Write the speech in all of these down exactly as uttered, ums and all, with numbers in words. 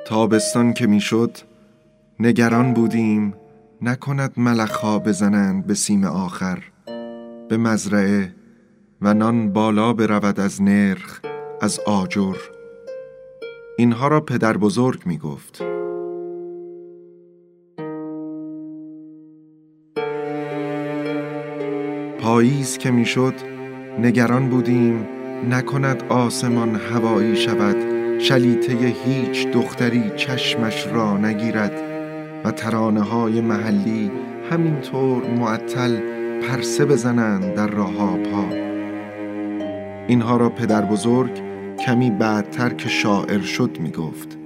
تابستان که میشد نگران بودیم نکند ملخ‌ها بزنند به سیم آخر به مزرعه و نان بالا برود از نرخ از آجر. اینها را پدر بزرگ می گفت. پاییز که می شد نگران بودیم نکند آسمان هوایی شود، شلیته هیچ دختری چشمش را نگیرد و ترانه های محلی همینطور معطل پرسه بزنند در راه آبها. اینها را پدر بزرگ کمی بعدتر که شاعر شد می گفت.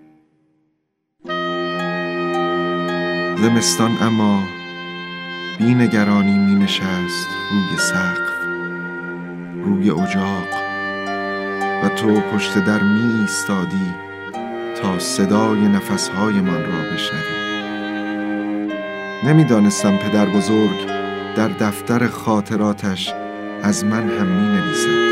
زمستان اما بی نگرانی می نشست روی سقف، روی اجاق و تو پشت در می ایستادی تا صدای نفسهایمان را بشنوی. نمی دانستم پدر بزرگ در دفتر خاطراتش از من هم می نویسد.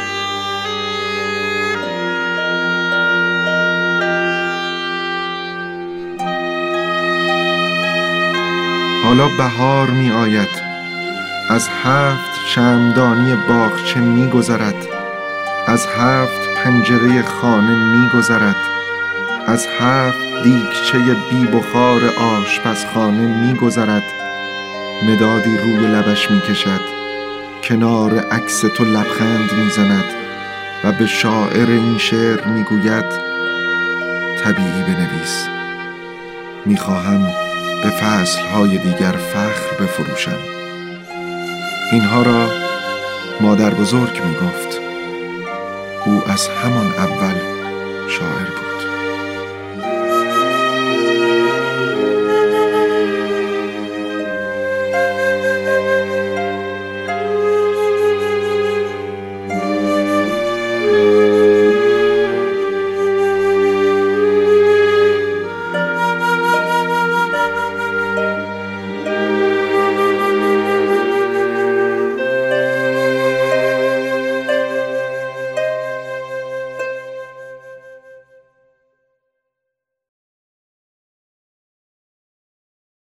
حالا بهار می آید، از هفت شمعدانی باغچه می گذرد، از هفت پنجره خانه می گذرد، از هفت دیگچه بی بخار آشپزخانه می گذرد. مدادی روی لبش می کشد، کنار عکس تو لبخند می زند و به شاعر این شعر می گوید طبیعی بنویس، می خواهم به فصلهای دیگر فخر بفروشم. اینها را مادر بزرگ می گفت. او از همان اول شاعر بود.